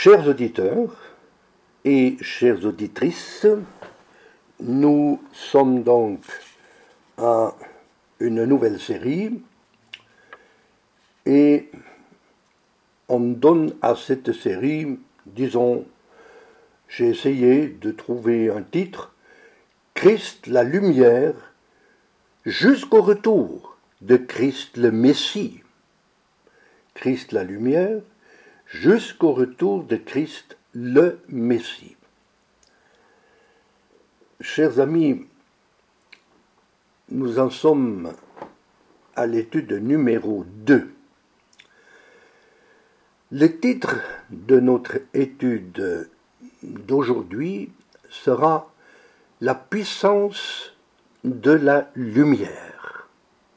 Chers auditeurs et chères auditrices, nous sommes donc à une nouvelle série et on donne à cette série, disons, j'ai essayé de trouver un titre, Christ la lumière jusqu'au retour de Christ le Messie. Christ la lumière jusqu'au retour de Christ le Messie. Chers amis, nous en sommes à l'étude numéro 2. Le titre de notre étude d'aujourd'hui sera « La puissance de la lumière ».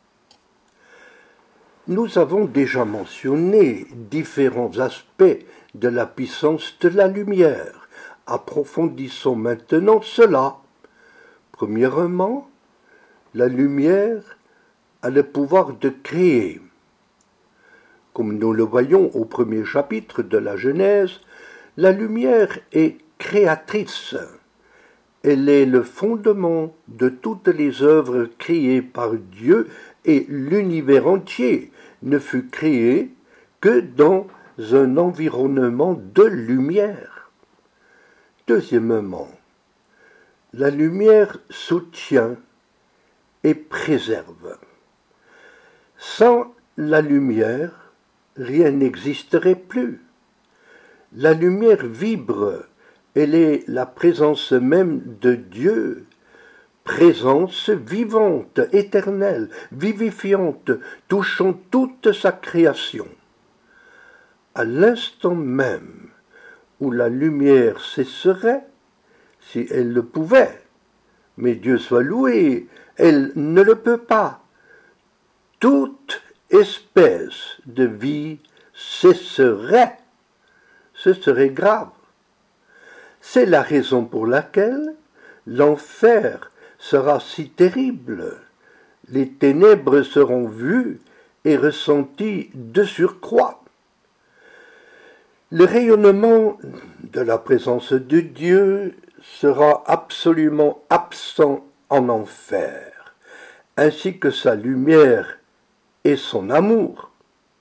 Nous avons déjà mentionné différents aspects de la puissance de la lumière. Approfondissons maintenant cela. Premièrement, la lumière a le pouvoir de créer. Comme nous le voyons au premier chapitre de la Genèse, la lumière est créatrice. Elle est le fondement de toutes les œuvres créées par Dieu et l'univers entier ne fut créé que dans un environnement de lumière. Deuxièmement, la lumière soutient et préserve. Sans la lumière, rien n'existerait plus. La lumière vibre, elle est la présence même de Dieu, présence vivante, éternelle, vivifiante, touchant toute sa création. À l'instant même où la lumière cesserait, si elle le pouvait, mais Dieu soit loué, elle ne le peut pas, toute espèce de vie cesserait. Ce serait grave. C'est la raison pour laquelle l'enfer sera si terrible. Les ténèbres seront vues et ressenties de surcroît. Le rayonnement de la présence de Dieu sera absolument absent en enfer, ainsi que sa lumière et son amour.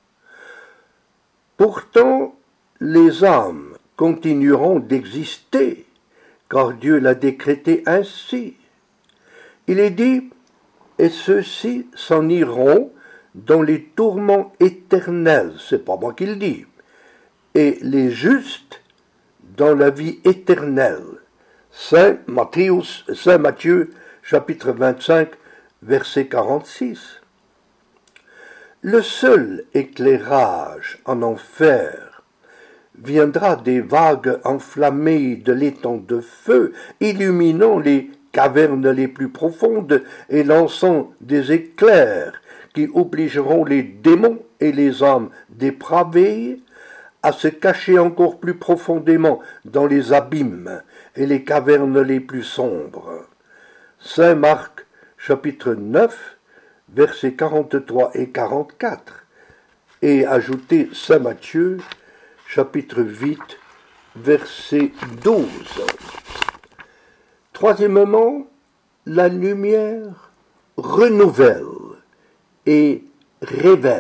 Pourtant, les âmes continueront d'exister, car Dieu l'a décrété ainsi. Il est dit, et ceux-ci s'en iront dans les tourments éternels, c'est pas moi qui le dis, et les justes dans la vie éternelle. Saint Matthieu, chapitre 25, verset 46. Le seul éclairage en enfer viendra des vagues enflammées de l'étang de feu, illuminant les cavernes les plus profondes et lançant des éclairs qui obligeront les démons et les âmes dépravées à se cacher encore plus profondément dans les abîmes et les cavernes les plus sombres. Saint Marc, chapitre 9, versets 43 et 44, et ajoutez Saint Matthieu, chapitre 8, verset 12. Troisièmement, la lumière renouvelle et révèle.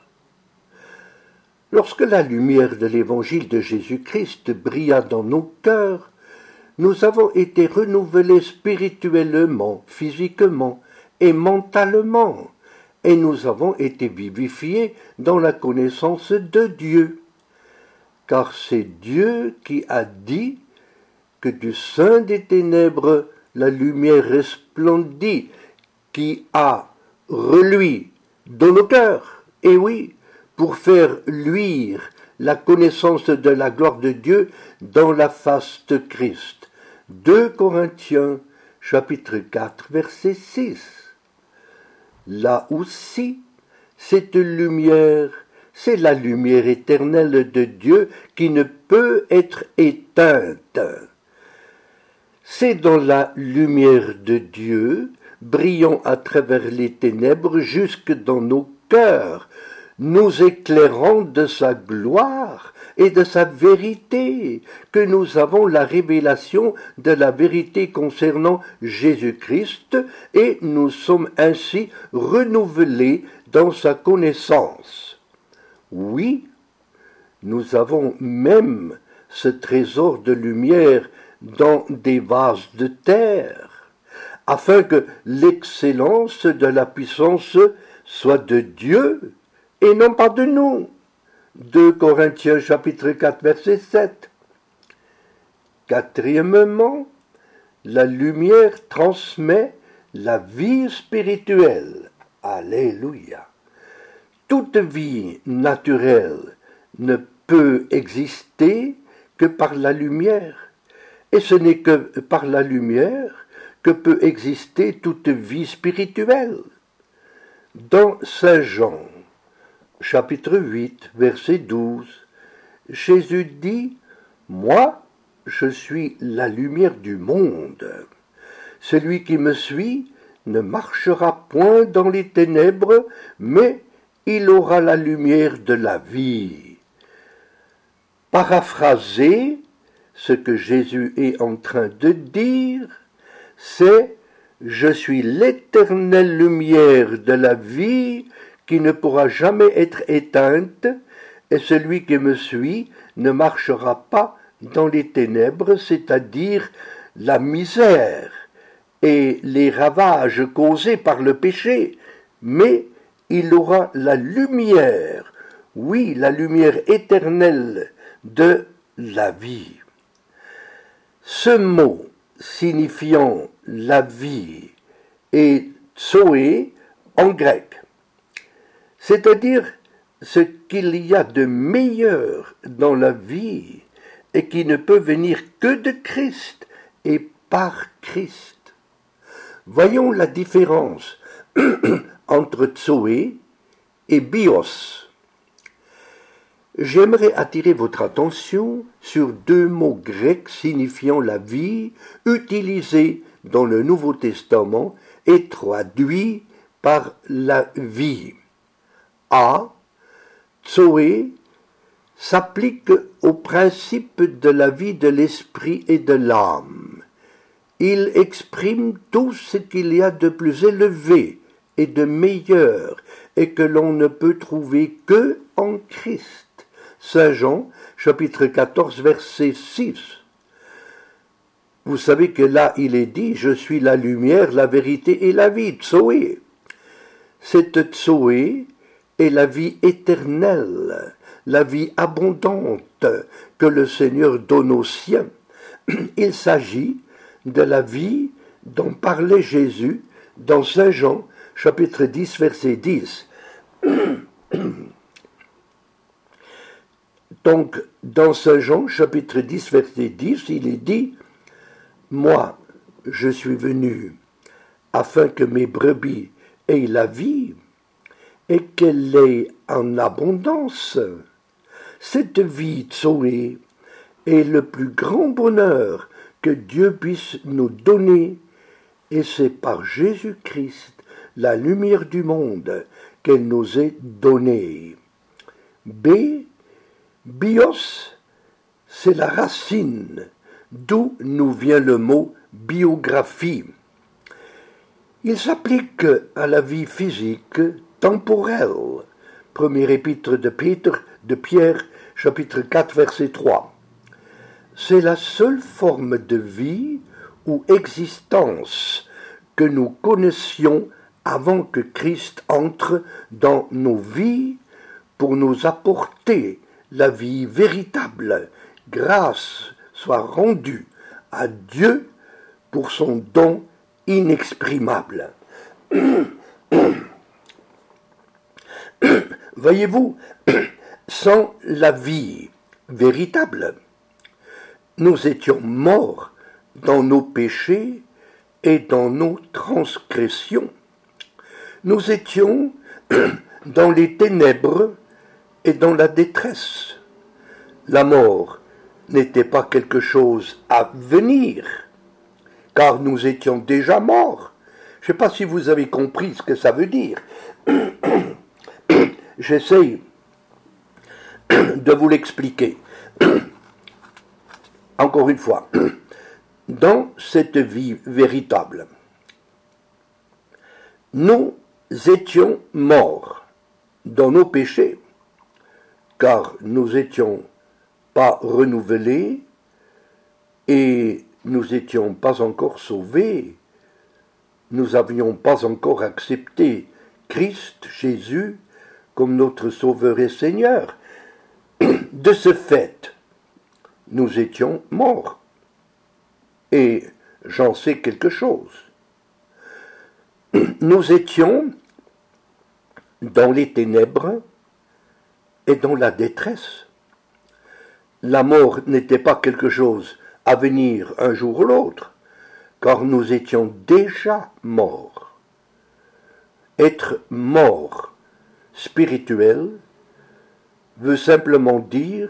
Lorsque la lumière de l'évangile de Jésus-Christ brilla dans nos cœurs, nous avons été renouvelés spirituellement, physiquement et mentalement, et nous avons été vivifiés dans la connaissance de Dieu. Car c'est Dieu qui a dit que du sein des ténèbres la lumière resplendit, qui a reluit dans nos cœurs, et oui, pour faire luire la connaissance de la gloire de Dieu dans la face de Christ. 2 Corinthiens, chapitre 4, verset 6. Là aussi, cette lumière, c'est la lumière éternelle de Dieu qui ne peut être éteinte. C'est dans la lumière de Dieu, brillant à travers les ténèbres jusque dans nos cœurs, nous éclairant de sa gloire, gloire et de sa vérité, que nous avons la révélation de la vérité concernant Jésus-Christ, et nous sommes ainsi renouvelés dans sa connaissance. Oui, nous avons même ce trésor de lumière dans des vases de terre, afin que l'excellence de la puissance soit de Dieu et non pas de nous. 2 Corinthiens chapitre 4 verset 7. Quatrièmement, la lumière transmet la vie spirituelle. Alléluia. Toute vie naturelle ne peut exister que par la lumière, et ce n'est que par la lumière que peut exister toute vie spirituelle. Dans Saint Jean, chapitre 8, verset 12, Jésus dit « Moi, je suis la lumière du monde. Celui qui me suit ne marchera point dans les ténèbres, mais il aura la lumière de la vie. » Paraphraser, ce que Jésus est en train de dire, c'est « Je suis l'éternelle lumière de la vie qui ne pourra jamais être éteinte, et celui qui me suit ne marchera pas dans les ténèbres, c'est-à-dire la misère et les ravages causés par le péché, mais il aura la lumière, oui, la lumière éternelle de la vie. » Ce mot signifiant la vie est zoé en grec, c'est-à-dire ce qu'il y a de meilleur dans la vie et qui ne peut venir que de Christ et par Christ. Voyons la différence entre zoé et bios. J'aimerais attirer votre attention sur deux mots grecs signifiant la vie, utilisés dans le Nouveau Testament et traduits par la vie. A. Zoé s'applique au principe de la vie de l'esprit et de l'âme. Il exprime tout ce qu'il y a de plus élevé et de meilleur et que l'on ne peut trouver que en Christ. Saint Jean, chapitre 14, verset 6. Vous savez que là, il est dit « Je suis la lumière, la vérité et la vie », Zoé. Cette Zoé est la vie éternelle, la vie abondante que le Seigneur donne aux siens. Il s'agit de la vie dont parlait Jésus dans Saint Jean, chapitre 10, verset 10. Donc, dans Saint Jean, chapitre 10, verset 10, il est dit « Moi, je suis venu afin que mes brebis aient la vie et qu'elle l'ait en abondance. » Cette vie, Zoé, est le plus grand bonheur que Dieu puisse nous donner, et c'est par Jésus-Christ, la lumière du monde, qu'elle nous est donnée. B. Bios, c'est la racine, d'où nous vient le mot biographie. Il s'applique à la vie physique temporelle. Premier épître de Pierre, chapitre 4, verset 3. C'est la seule forme de vie ou existence que nous connaissions avant que Christ entre dans nos vies pour nous apporter la vie véritable. Grâce soit rendue à Dieu pour son don inexprimable. Voyez-vous, sans la vie véritable, nous étions morts dans nos péchés et dans nos transgressions. Nous étions dans les ténèbres et dans la détresse. La mort n'était pas quelque chose à venir, car nous étions déjà morts. Je ne sais pas si vous avez compris ce que ça veut dire. J'essaye de vous l'expliquer. Encore une fois, dans cette vie véritable, nous étions morts dans nos péchés, car nous étions pas renouvelés et nous n'étions pas encore sauvés. Nous n'avions pas encore accepté Christ, Jésus, comme notre Sauveur et Seigneur. De ce fait, nous étions morts. Et j'en sais quelque chose. Nous étions dans les ténèbres et dans la détresse. La mort n'était pas quelque chose à venir un jour ou l'autre, car nous étions déjà morts. Être mort spirituel veut simplement dire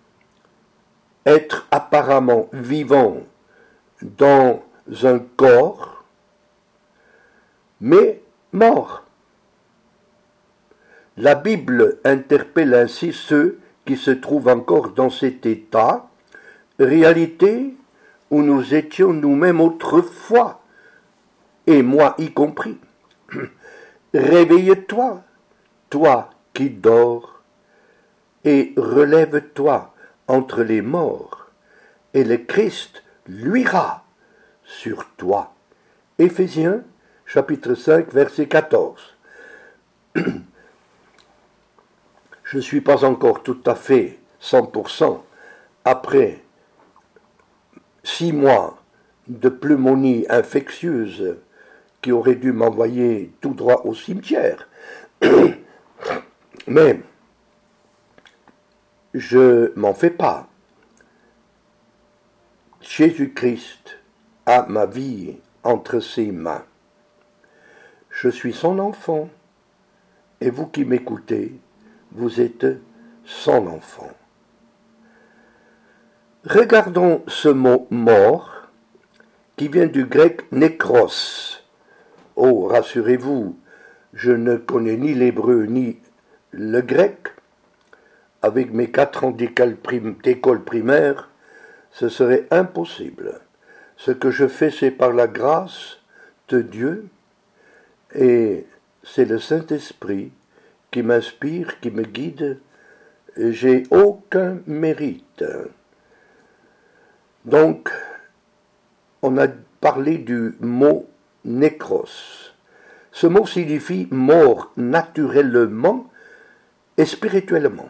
être apparemment vivant dans un corps, mais mort. La Bible interpelle ainsi ceux qui se trouvent encore dans cet état, réalité où nous étions nous-mêmes autrefois, et moi y compris. Réveille-toi, toi qui dors, et relève-toi entre les morts, et le Christ luira sur toi. Éphésiens, chapitre 5, verset 14. Je ne suis pas encore tout à fait 100% après 6 mois de pneumonie infectieuse qui aurait dû m'envoyer tout droit au cimetière. Mais je m'en fais pas. Jésus-Christ a ma vie entre ses mains. Je suis son enfant, et vous qui m'écoutez, vous êtes son enfant. Regardons ce mot mort qui vient du grec nékros. Oh, rassurez-vous, je ne connais ni l'hébreu ni le grec. Avec mes 4 ans d'école primaire, ce serait impossible. Ce que je fais, c'est par la grâce de Dieu, et c'est le Saint-Esprit qui m'inspire, qui me guide. J'ai aucun mérite. Donc, on a parlé du mot nékros. Ce mot signifie mort naturellement et spirituellement.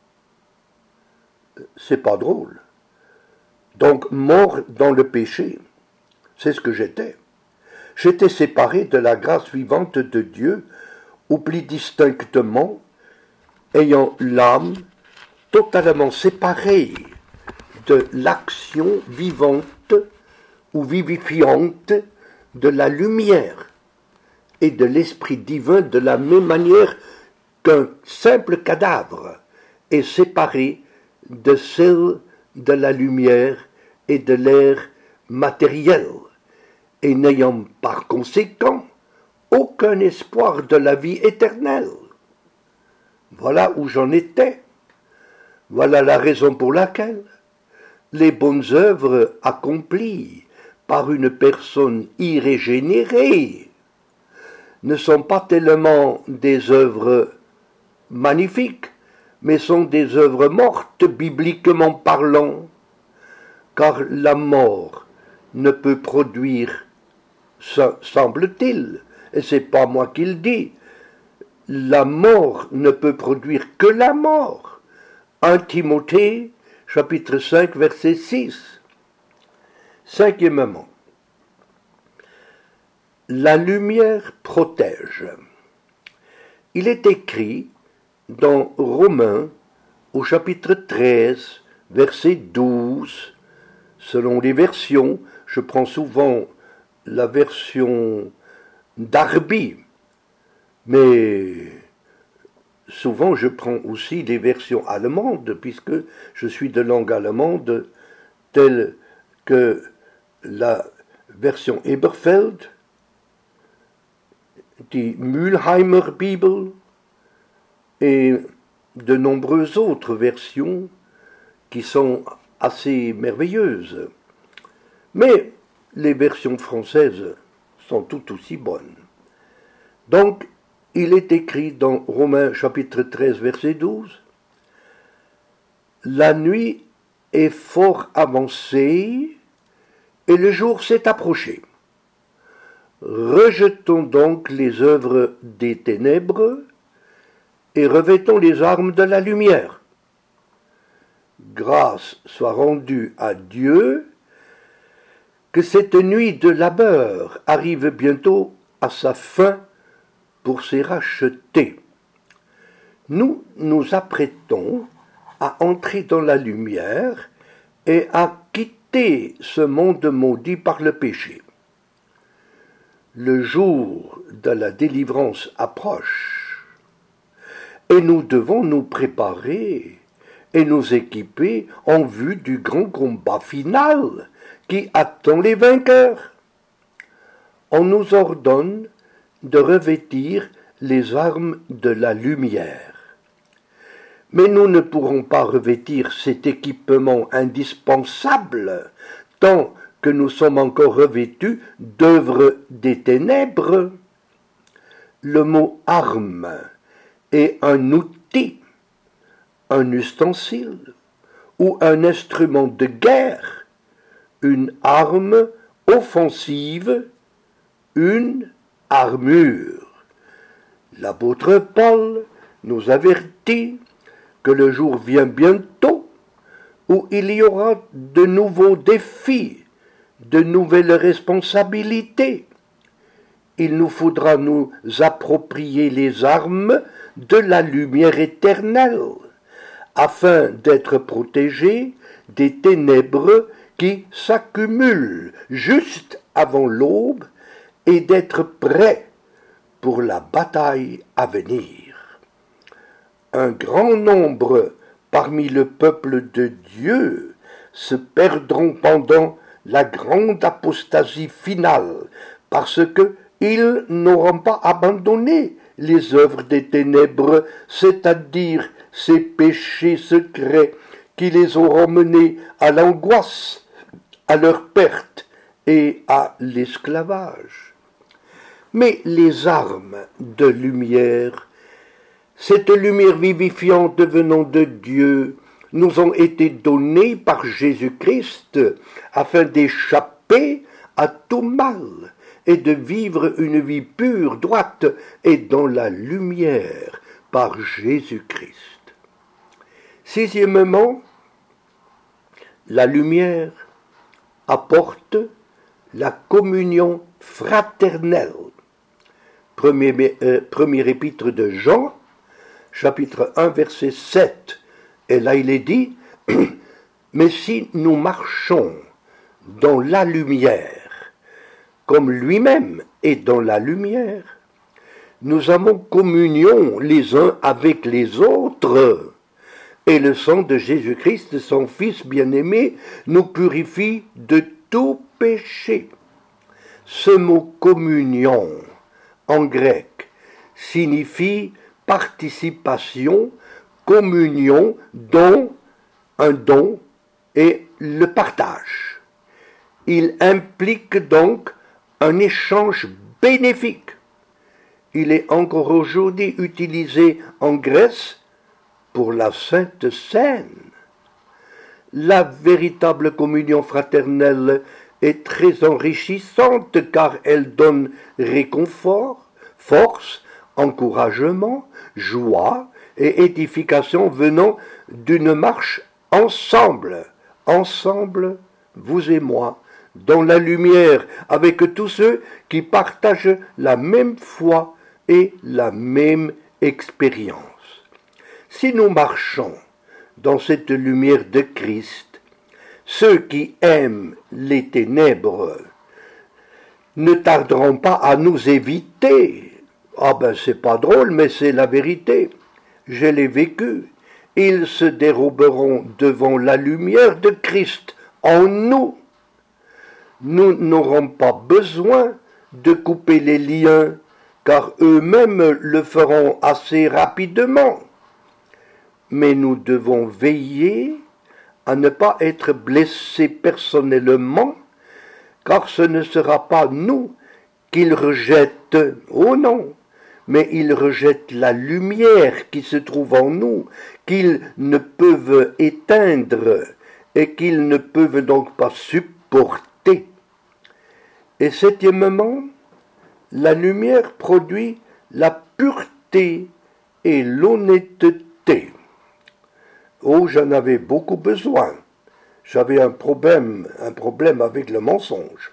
C'est pas drôle. Donc, mort dans le péché, c'est ce que j'étais. J'étais séparé de la grâce vivante de Dieu, ou plus distinctement, ayant l'âme totalement séparée de l'action vivante ou vivifiante de la lumière et de l'Esprit divin, de la même manière qu'un simple cadavre est séparé de celle de la lumière et de l'air matériel, et n'ayant par conséquent aucun espoir de la vie éternelle. Voilà où j'en étais. Voilà la raison pour laquelle les bonnes œuvres accomplies par une personne irrégénérée ne sont pas tellement des œuvres magnifiques, mais sont des œuvres mortes, bibliquement parlant, car la mort ne peut produire, semble-t-il, et c'est pas moi qui le dis, la mort ne peut produire que la mort. 1 Timothée, chapitre 5, verset 6. Cinquièmement, la lumière protège. Il est écrit dans Romains, au chapitre 13, verset 12, selon les versions, je prends souvent la version Darby, mais souvent je prends aussi les versions allemandes, puisque je suis de langue allemande, telle que la version Eberfeld, die Mülheimer Bibel et de nombreuses autres versions qui sont assez merveilleuses. Mais les versions françaises sont tout aussi bonnes. Donc, il est écrit dans Romains chapitre 13, verset 12, « La nuit est fort avancée et le jour s'est approché. Rejetons donc les œuvres des ténèbres et revêtons les armes de la lumière. Grâce soit rendue à Dieu, que cette nuit de labeur arrive bientôt à sa fin pour s'y racheter. Nous nous apprêtons à entrer dans la lumière et à quitter ce monde maudit par le péché. Le jour de la délivrance approche et nous devons nous préparer et nous équiper en vue du grand combat final qui attend les vainqueurs. On nous ordonne de revêtir les armes de la lumière. Mais nous ne pourrons pas revêtir cet équipement indispensable tant que nous sommes encore revêtus d'œuvres des ténèbres. Le mot arme est un outil, un ustensile ou un instrument de guerre, une arme offensive, une armure. L'apôtre Paul nous avertit que le jour vient bientôt où il y aura de nouveaux défis, de nouvelles responsabilités. Il nous faudra nous approprier les armes de la lumière éternelle, afin d'être protégés des ténèbres qui s'accumulent juste avant l'aube et d'être prêts pour la bataille à venir. Un grand nombre parmi le peuple de Dieu se perdront pendant la grande apostasie finale, parce qu'ils n'auront pas abandonné les œuvres des ténèbres, c'est-à-dire ces péchés secrets qui les auront menés à l'angoisse, à leur perte et à l'esclavage. Mais les armes de lumière, cette lumière vivifiante venant de Dieu, nous ont été données par Jésus-Christ afin d'échapper à tout mal et de vivre une vie pure, droite et dans la lumière par Jésus-Christ. Sixièmement, la lumière apporte la communion fraternelle. Premier épître de Jean, chapitre 1, verset 7. Et là il est dit, « Mais si nous marchons dans la lumière, comme lui-même est dans la lumière, nous avons communion les uns avec les autres, et le sang de Jésus-Christ, son Fils bien-aimé, nous purifie de tout péché. » Ce mot « communion » en grec signifie participation, communion, don, un don et le partage. Il implique donc un échange bénéfique. Il est encore aujourd'hui utilisé en Grèce pour la Sainte Seine. La véritable communion fraternelle est très enrichissante car elle donne réconfort, force, encouragement, joie et édification venant d'une marche ensemble, vous et moi, dans la lumière, avec tous ceux qui partagent la même foi et la même expérience. Si nous marchons dans cette lumière de Christ, ceux qui aiment les ténèbres ne tarderont pas à nous éviter. Ah ben c'est pas drôle, mais c'est la vérité. Je l'ai vécu. Ils se déroberont devant la lumière de Christ en nous. Nous n'aurons pas besoin de couper les liens, car eux-mêmes le feront assez rapidement. mais nous devons veiller à ne pas être blessés personnellement, car ce ne sera pas nous qu'ils rejettent, oh non, mais ils rejettent la lumière qui se trouve en nous, qu'ils ne peuvent éteindre et qu'ils ne peuvent donc pas supporter. Et septièmement, la lumière produit la pureté et l'honnêteté. Oh, j'en avais beaucoup besoin. J'avais un problème avec le mensonge.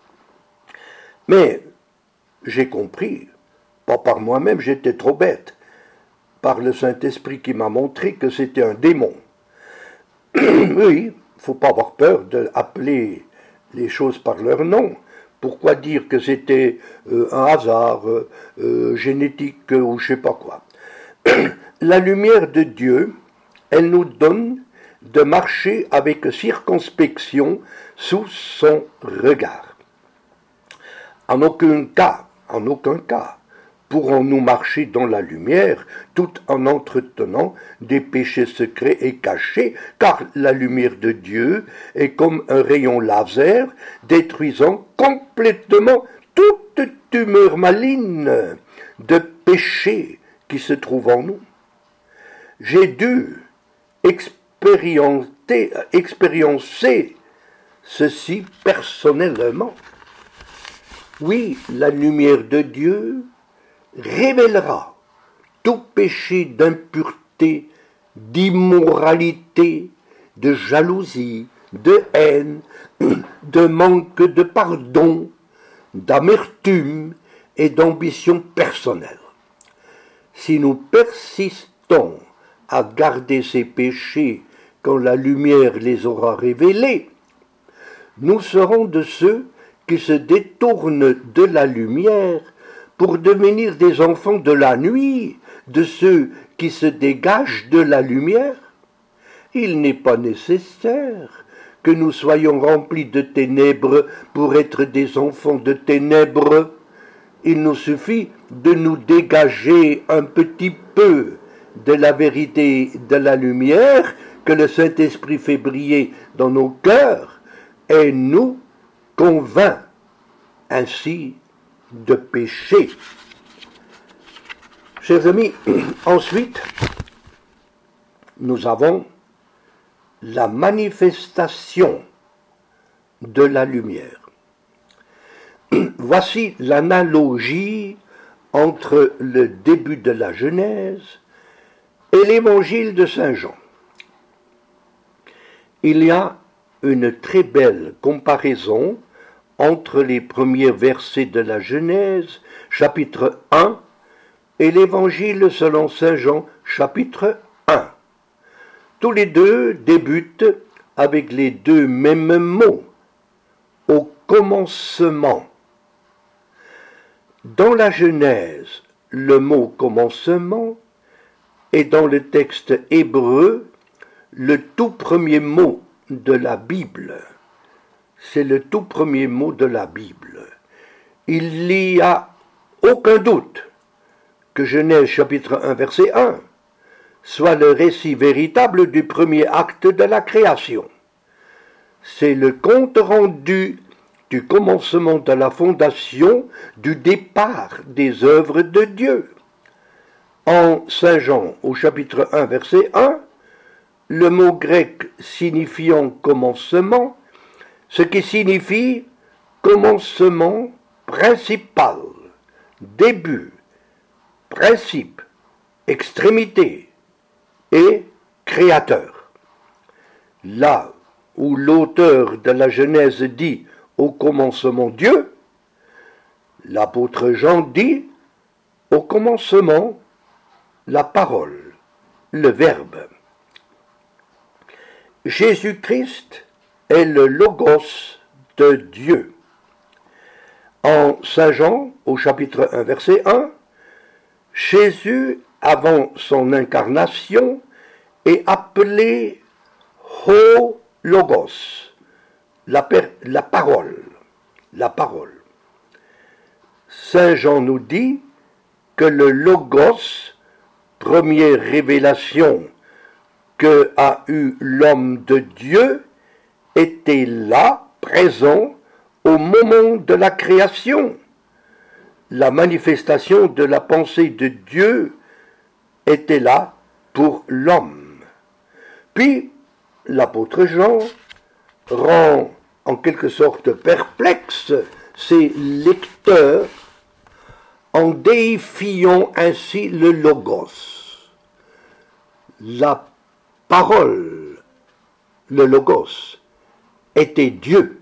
Mais j'ai compris, pas par moi-même, j'étais trop bête, par le Saint-Esprit qui m'a montré que c'était un démon. Oui, il ne faut pas avoir peur d'appeler les choses par leur nom. Pourquoi dire que c'était un hasard génétique ou je ne sais pas quoi. La lumière de Dieu, elle nous donne de marcher avec circonspection sous son regard. En aucun cas, pourrons-nous marcher dans la lumière tout en entretenant des péchés secrets et cachés, car la lumière de Dieu est comme un rayon laser détruisant complètement toute tumeur maligne de péché qui se trouve en nous. J'ai dû expériencer ceci personnellement. Oui, la lumière de Dieu révélera tout péché d'impureté, d'immoralité, de jalousie, de haine, de manque de pardon, d'amertume et d'ambition personnelle. Si nous persistons à garder ces péchés quand la lumière les aura révélés, nous serons de ceux qui se détournent de la lumière pour devenir des enfants de la nuit, de ceux qui se dégagent de la lumière. Il n'est pas nécessaire que nous soyons remplis de ténèbres pour être des enfants de ténèbres. Il nous suffit de nous dégager un petit peu de la vérité de la lumière que le Saint-Esprit fait briller dans nos cœurs et nous convainc ainsi de péché. Chers amis, ensuite, nous avons la manifestation de la lumière. Voici l'analogie entre le début de la Genèse et l'évangile de Saint Jean. Il y a une très belle comparaison entre les premiers versets de la Genèse, chapitre 1, et l'évangile selon Saint Jean, chapitre 1. Tous les deux débutent avec les deux mêmes mots, au commencement. Dans la Genèse, le mot commencement est dans le texte hébreu le tout premier mot de la Bible. C'est le tout premier mot de la Bible. Il n'y a aucun doute que Genèse chapitre 1 verset 1 soit le récit véritable du premier acte de la création. C'est le compte rendu du commencement de la fondation, du départ des œuvres de Dieu. En Saint Jean, au chapitre 1, verset 1, le mot grec signifiant commencement, ce qui signifie commencement principal, début, principe, extrémité et créateur. Là où l'auteur de la Genèse dit au commencement Dieu, l'apôtre Jean dit au commencement la parole, le Verbe. Jésus-Christ est le Logos de Dieu. En Saint Jean, au chapitre 1, verset 1, Jésus, avant son incarnation, est appelé Ho Logos, la parole, la parole. Saint Jean nous dit que le Logos, première révélation que a eu l'homme de Dieu était là, présent, au moment de la création. La manifestation de la pensée de Dieu était là pour l'homme. Puis, l'apôtre Jean rend en quelque sorte perplexe ses lecteurs en déifiant ainsi le logos. La parole, le logos, était Dieu.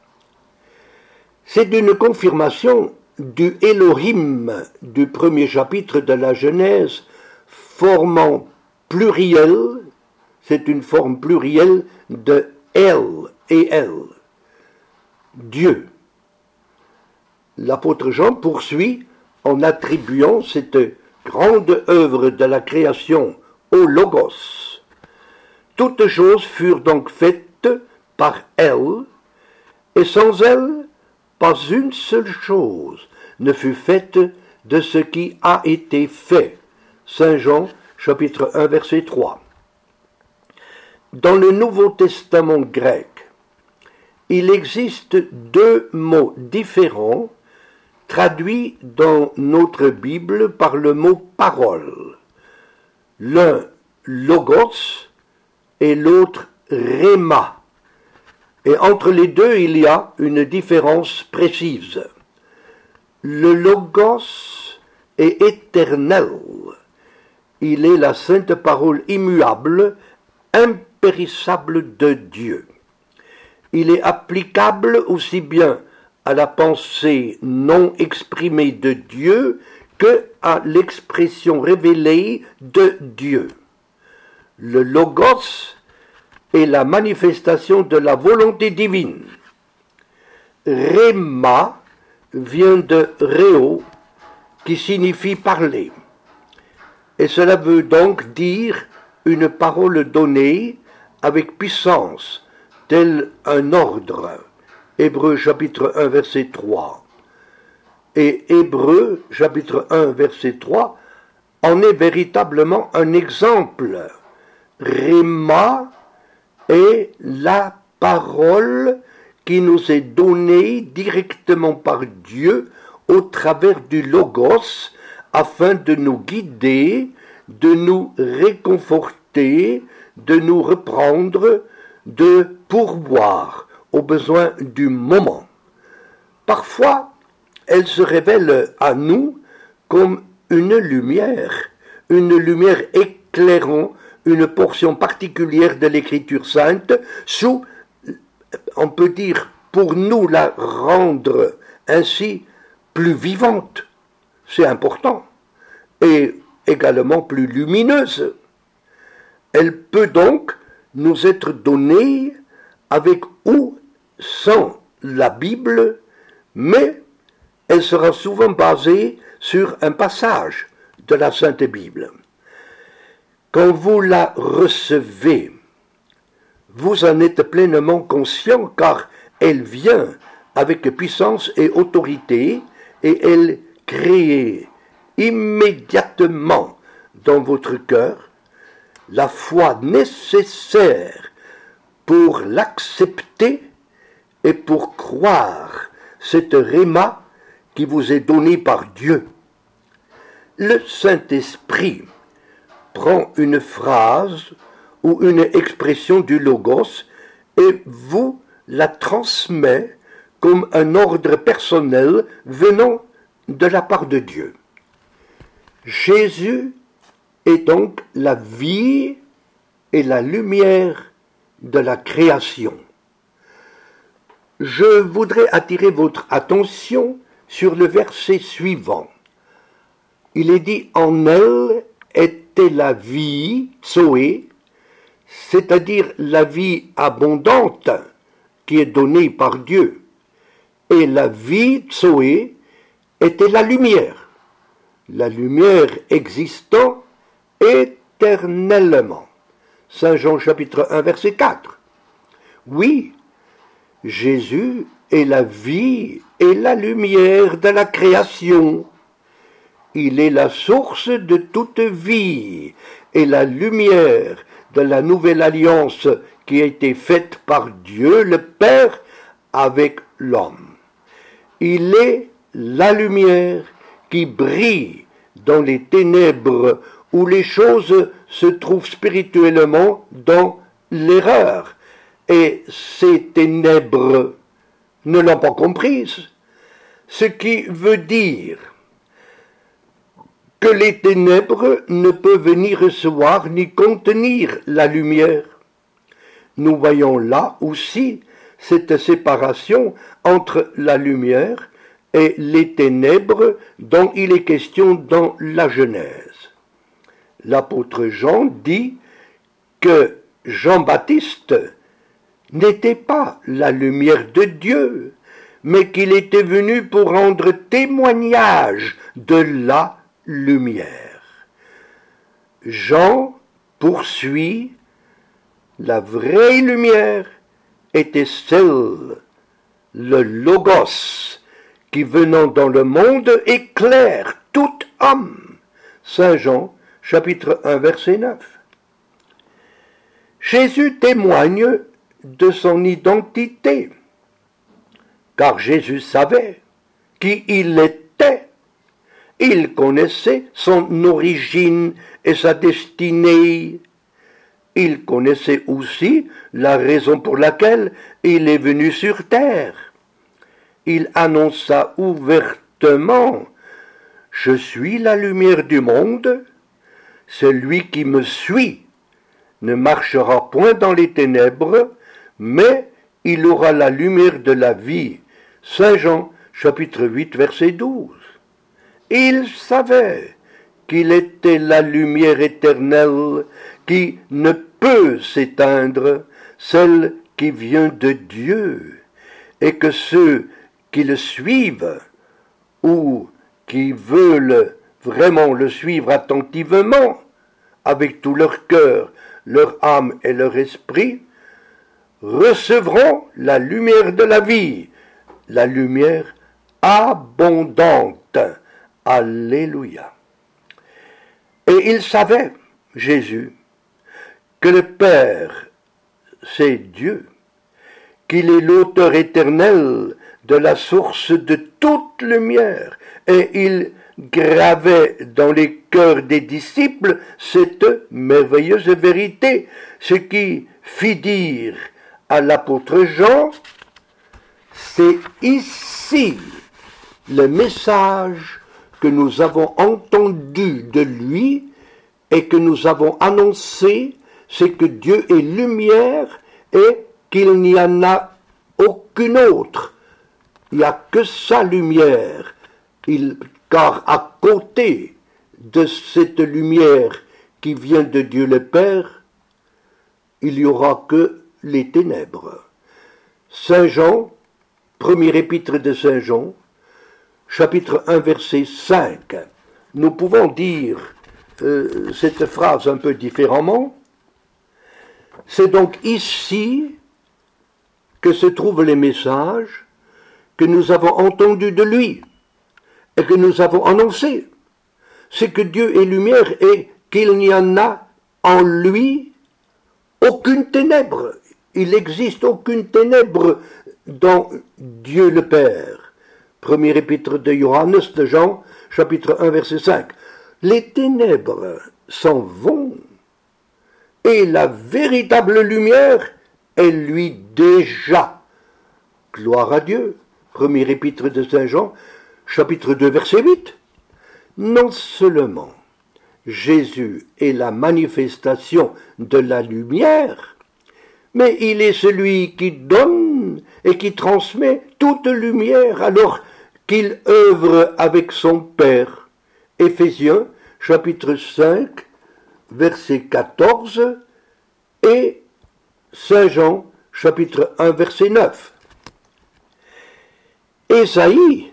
C'est une confirmation du Elohim du premier chapitre de la Genèse, formant pluriel, c'est une forme plurielle de El et El, Dieu. L'apôtre Jean poursuit en attribuant cette grande œuvre de la création au Logos. Toutes choses furent donc faites par elle, et sans elle, pas une seule chose ne fut faite de ce qui a été fait. Saint Jean, chapitre 1, verset 3. Dans le Nouveau Testament grec, il existe deux mots différents traduits dans notre Bible par le mot parole. L'un logos et l'autre rhéma. Et entre les deux, il y a une différence précise. Le logos est éternel. Il est la sainte parole immuable, impérissable de Dieu. Il est applicable aussi bien à la pensée non exprimée de Dieu que à l'expression révélée de Dieu. Le logos est la manifestation de la volonté divine. Rhéma vient de réo, qui signifie parler. Et cela veut donc dire une parole donnée avec puissance, tel un ordre. Hébreux chapitre 1 verset 3. Et Hébreux chapitre 1 verset 3 en est véritablement un exemple. Rhéma est la parole qui nous est donnée directement par Dieu au travers du Logos afin de nous guider, de nous réconforter, de nous reprendre, de pourvoir aux besoins du moment. Parfois, elle se révèle à nous comme une lumière éclairant une portion particulière de l'Écriture sainte, sous, on peut dire, pour nous la rendre ainsi plus vivante, c'est important, et également plus lumineuse. Elle peut donc nous être donnée avec ou sans la Bible, mais elle sera souvent basée sur un passage de la Sainte Bible. Quand vous la recevez, vous en êtes pleinement conscient car elle vient avec puissance et autorité et elle crée immédiatement dans votre cœur la foi nécessaire pour l'accepter et pour croire cette rhéma qui vous est donnée par Dieu. Le Saint-Esprit prend une phrase ou une expression du Logos et vous la transmet comme un ordre personnel venant de la part de Dieu. Jésus est donc la vie et la lumière de la création. Je voudrais attirer votre attention sur le verset suivant. Il est dit « En elle était la vie, Zoé », c'est-à-dire la vie abondante qui est donnée par Dieu. Et la vie, Zoé, était la lumière existant éternellement. Saint Jean chapitre 1 verset 4. Oui, Jésus est la vie et la lumière de la création. Il est la source de toute vie et la lumière de la nouvelle alliance qui a été faite par Dieu le Père avec l'homme. Il est la lumière qui brille dans les ténèbres où les choses se trouvent spirituellement dans l'erreur. Et ces ténèbres ne l'ont pas comprise. Ce qui veut dire que les ténèbres ne peuvent ni recevoir ni contenir la lumière. Nous voyons là aussi cette séparation entre la lumière et les ténèbres dont il est question dans la Genèse. L'apôtre Jean dit que Jean-Baptiste n'était pas la lumière de Dieu, mais qu'il était venu pour rendre témoignage de la lumière. Jean poursuit, la vraie lumière était celle, le Logos, qui venant dans le monde éclaire tout homme. Saint Jean, chapitre 1, verset 9. Jésus témoigne de son identité, car Jésus savait qui il était. Il connaissait son origine et sa destinée. Il connaissait aussi la raison pour laquelle il est venu sur terre. Il annonça ouvertement « Je suis la lumière du monde, celui qui me suit ne marchera point dans les ténèbres, mais il aura la lumière de la vie. » Saint Jean, chapitre 8, verset 12. Il savait qu'il était la lumière éternelle qui ne peut s'éteindre, celle qui vient de Dieu, et que ceux qui le suivent ou qui veulent vraiment le suivre attentivement, avec tout leur cœur, leur âme et leur esprit, recevront la lumière de la vie, la lumière abondante. Alléluia. Et il savait, Jésus, que le Père, c'est Dieu, qu'il est l'auteur éternel de la source de toute lumière, et il gravait dans les cœurs des disciples cette merveilleuse vérité, ce qui fit dire à l'apôtre Jean, c'est ici le message que nous avons entendu de lui et que nous avons annoncé, c'est que Dieu est lumière et qu'il n'y en a aucune autre. Il n'y a que sa lumière. Car à côté de cette lumière qui vient de Dieu le Père, il n'y aura que les ténèbres. Saint Jean, premier épître de Saint Jean, chapitre 1, verset 5. Nous pouvons dire cette phrase un peu différemment. C'est donc ici que se trouvent les messages que nous avons entendus de lui et que nous avons annoncés. C'est que Dieu est lumière et qu'il n'y en a en lui aucune ténèbre. Il n'existe aucune ténèbre dans Dieu le Père. Premier épître de Johannes de Jean, chapitre 1, verset 5. Les ténèbres s'en vont et la véritable lumière est lui déjà. Gloire à Dieu. Premier épître de Saint Jean, chapitre 2, verset 8. Non seulement Jésus est la manifestation de la lumière, mais il est celui qui donne et qui transmet toute lumière alors qu'il œuvre avec son Père. Éphésiens, chapitre 5, verset 14 et Saint Jean, chapitre 1, verset 9. Ésaïe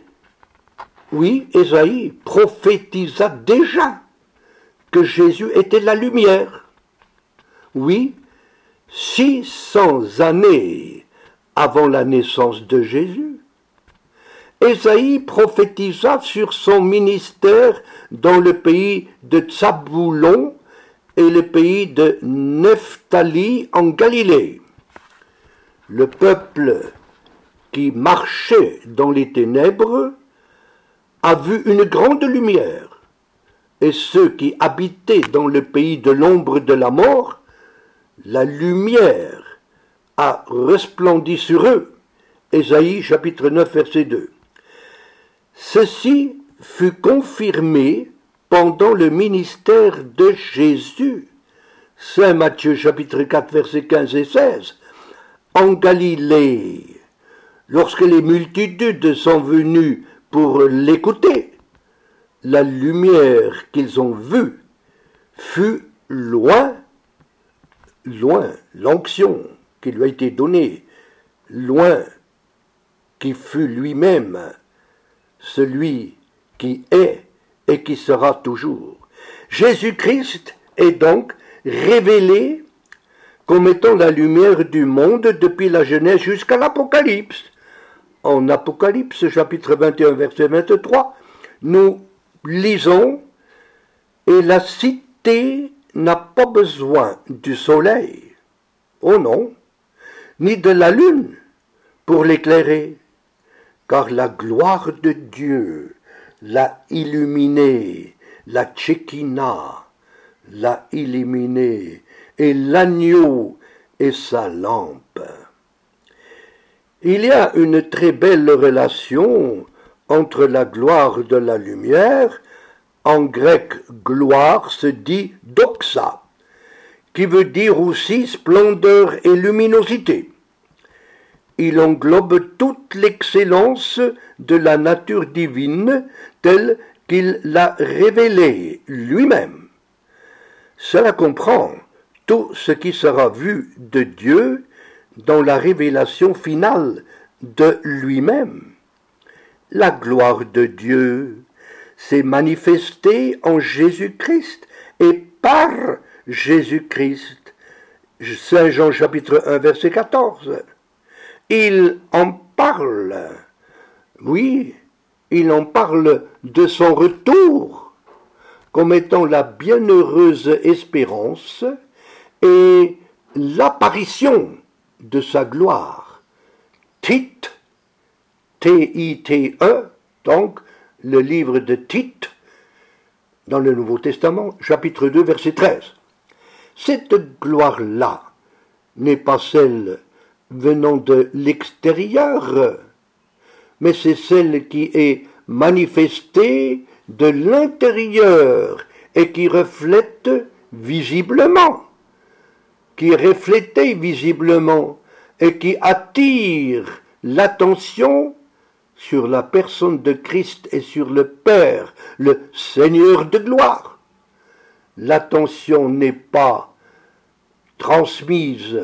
prophétisa déjà que Jésus était la lumière. Oui, 600 années avant la naissance de Jésus. Ésaïe prophétisa sur son ministère dans le pays de Tsaboulon et le pays de Nephtali en Galilée. Le peuple qui marchait dans les ténèbres a vu une grande lumière, et ceux qui habitaient dans le pays de l'ombre de la mort, la lumière a resplendi sur eux. Ésaïe chapitre 9 verset 2. Ceci fut confirmé pendant le ministère de Jésus. Saint Matthieu chapitre 4 versets 15 et 16. En Galilée, lorsque les multitudes sont venues pour l'écouter, la lumière qu'ils ont vue fut loin, l'onction qui lui a été donnée, loin, qui fut lui-même celui qui est et qui sera toujours. Jésus-Christ est donc révélé comme étant la lumière du monde depuis la Genèse jusqu'à l'Apocalypse. En Apocalypse, chapitre 21, verset 23, nous lisons « Et la cité n'a pas besoin du soleil, oh non, ni de la lune pour l'éclairer, car la gloire de Dieu l'a illuminée, la Tchékina l'a illuminée, et l'agneau est sa lampe. » Il y a une très belle relation entre la gloire de la lumière, en grec gloire se dit doxa, qui veut dire aussi splendeur et luminosité. Il englobe toute l'excellence de la nature divine telle qu'il l'a révélée lui-même. Cela comprend tout ce qui sera vu de Dieu dans la révélation finale de lui-même. La gloire de Dieu s'est manifestée en Jésus-Christ et par Jésus-Christ. Saint Jean chapitre 1 verset 14. Il en parle, oui, il en parle de son retour comme étant la bienheureuse espérance et l'apparition de sa gloire. Tite, T-I-T-E, donc le livre de Tite, dans le Nouveau Testament, chapitre 2, verset 13. Cette gloire-là n'est pas celle venant de l'extérieur, mais c'est celle qui est manifestée de l'intérieur et qui reflète visiblement, qui est reflétée visiblement et qui attire l'attention sur la personne de Christ et sur le Père, le Seigneur de gloire. L'attention n'est pas transmise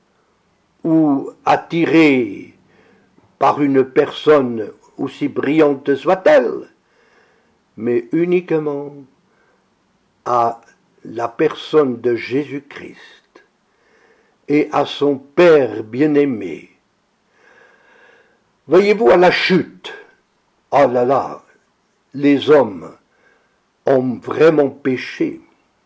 ou attirée par une personne aussi brillante soit-elle, mais uniquement à la personne de Jésus-Christ et à son Père bien-aimé. Voyez-vous, à la chute, oh là là, les hommes ont vraiment péché.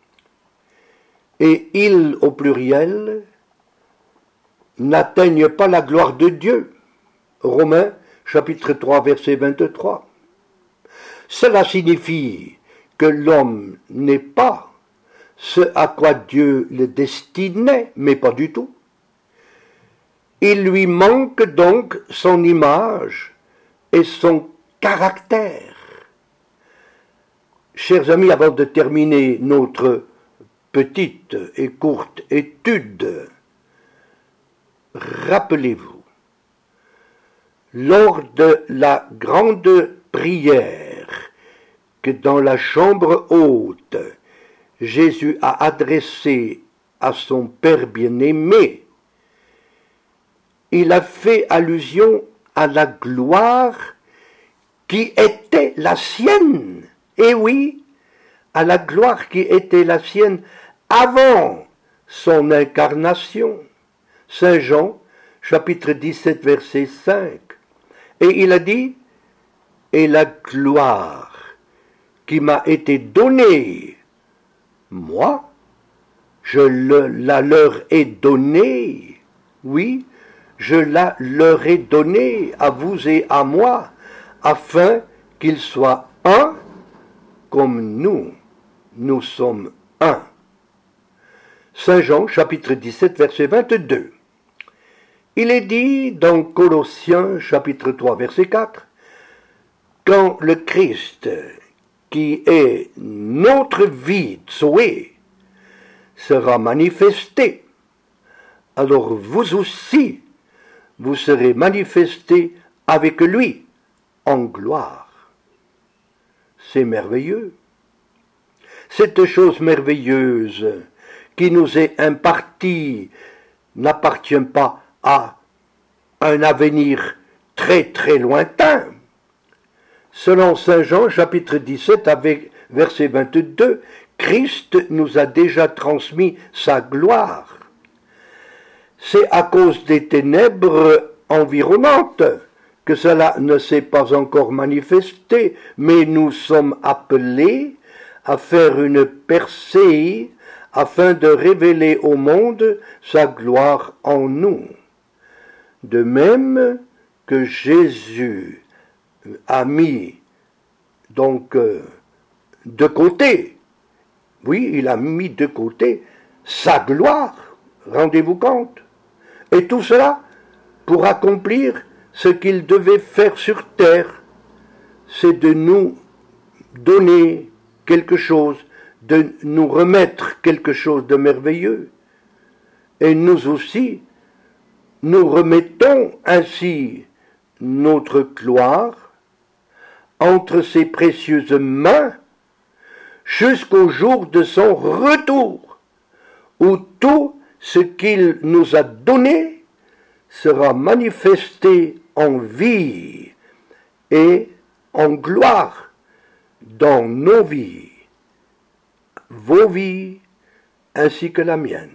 Et ils, au pluriel, n'atteignent pas la gloire de Dieu. Romains, chapitre 3, verset 23. Cela signifie que l'homme n'est pas ce à quoi Dieu le destinait, mais pas du tout. Il lui manque donc son image et son caractère. Chers amis, avant de terminer notre petite et courte étude, rappelez-vous, lors de la grande prière que dans la chambre haute, Jésus a adressée à son Père bien-aimé, il a fait allusion à la gloire qui était la sienne. Et oui, à la gloire qui était la sienne avant son incarnation. Saint Jean, chapitre 17, verset 5. Et il a dit, « Et la gloire qui m'a été donnée, moi, la leur ai donnée, oui, je la leur ai donnée à vous et à moi, afin qu'ils soient un comme nous sommes un. Saint Jean, chapitre 17, verset 22. Il est dit dans Colossiens, chapitre 3, verset 4, quand le Christ, qui est notre vie, Zoé, sera manifesté, alors vous aussi, vous serez manifestés avec lui en gloire. C'est merveilleux. Cette chose merveilleuse qui nous est impartie n'appartient pas à un avenir très très lointain. Selon Saint Jean, chapitre 17, avec verset 22, Christ nous a déjà transmis sa gloire. C'est à cause des ténèbres environnantes que cela ne s'est pas encore manifesté, mais nous sommes appelés à faire une percée afin de révéler au monde sa gloire en nous. De même que Jésus a mis donc de côté, oui, il a mis de côté sa gloire, rendez-vous compte, et tout cela pour accomplir ce qu'il devait faire sur terre, c'est de nous donner quelque chose, de nous remettre quelque chose de merveilleux. Et nous aussi, nous remettons ainsi notre gloire entre ses précieuses mains jusqu'au jour de son retour, où tout ce qu'il nous a donné sera manifesté en vie et en gloire dans nos vies, vos vies ainsi que la mienne.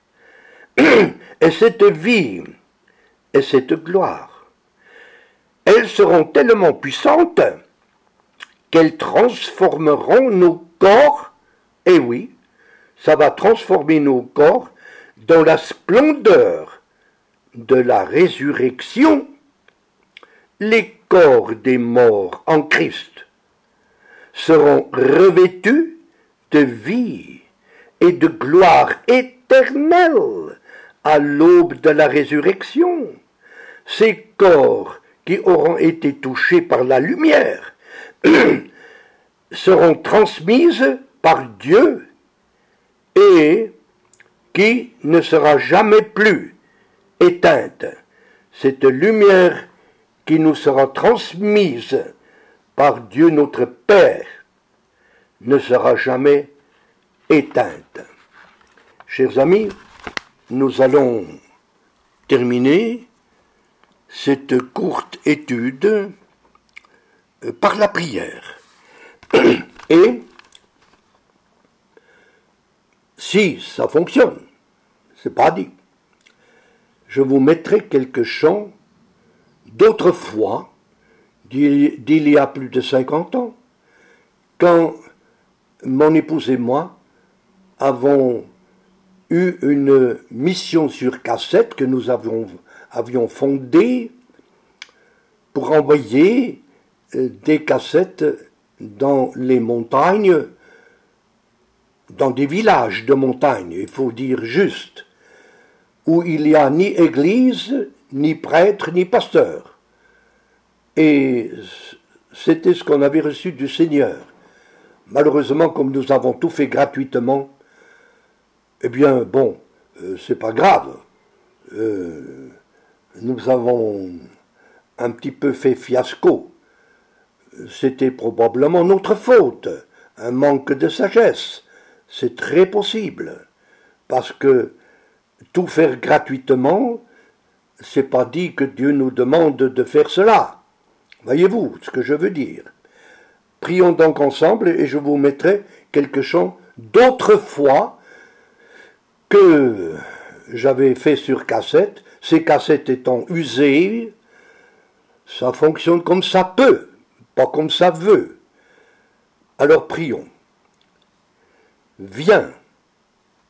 Et cette vie et cette gloire, elles seront tellement puissantes qu'elles transformeront nos corps, et oui, ça va transformer nos corps dans la splendeur de la résurrection. Les corps des morts en Christ seront revêtus de vie et de gloire éternelle à l'aube de la résurrection. Ces corps qui auront été touchés par la lumière seront transmises par Dieu et qui ne sera jamais plus éteinte. Cette lumière qui nous sera transmise par Dieu notre Père ne sera jamais éteinte. Chers amis, nous allons terminer cette courte étude par la prière. Et si ça fonctionne, c'est pas dit, je vous mettrai quelques chants d'autrefois, d'il y a plus de 50 ans, quand mon épouse et moi avons eu une mission sur cassette que nous avions fondée pour envoyer des cassettes dans les montagnes, dans des villages de montagne, il faut dire juste, où il n'y a ni église, ni prêtre, ni pasteur. Et c'était ce qu'on avait reçu du Seigneur. Malheureusement, comme nous avons tout fait gratuitement, eh bien, bon, c'est pas grave. Nous avons un petit peu fait fiasco. C'était probablement notre faute, un manque de sagesse. C'est très possible, parce que tout faire gratuitement, c'est pas dit que Dieu nous demande de faire cela. Voyez-vous ce que je veux dire? Prions donc ensemble et je vous mettrai quelques chants d'autrefois que j'avais fait sur cassette. Ces cassettes étant usées, ça fonctionne comme ça peut, pas comme ça veut. Alors prions. Viens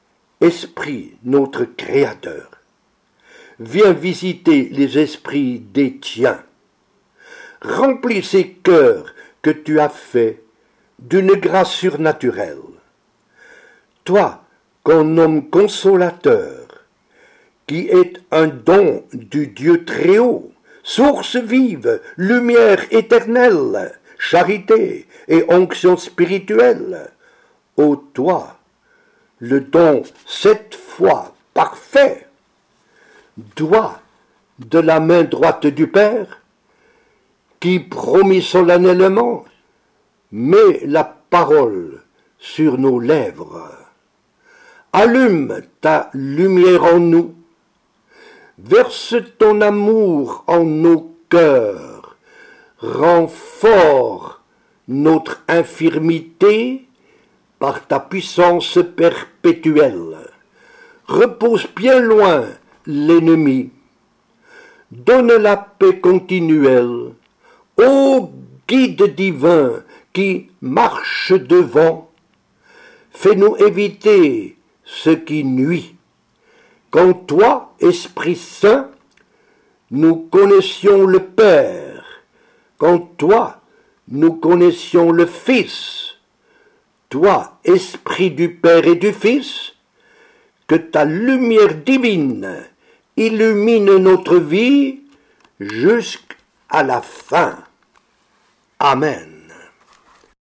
Esprit, notre Créateur, viens visiter les esprits des tiens. Remplis ces cœurs que tu as faits d'une grâce surnaturelle. Toi, qu'on nomme consolateur, qui est un don du Dieu très haut, source vive, lumière éternelle, charité et onction spirituelle. Ô toi, le don 7 fois parfait, doigt de la main droite du Père, qui promit solennellement, met la parole sur nos lèvres. Allume ta lumière en nous, verse ton amour en nos cœurs, rends fort notre infirmité par ta puissance perpétuelle. Repose bien loin l'ennemi, donne la paix continuelle. Ô guide divin qui marche devant, fais-nous éviter ce qui nuit. Qu'en toi, Esprit Saint, nous connaissions le Père, qu'en toi, nous connaissions le Fils. Toi, Esprit du Père et du Fils, que ta lumière divine illumine notre vie jusqu'à la fin. Amen.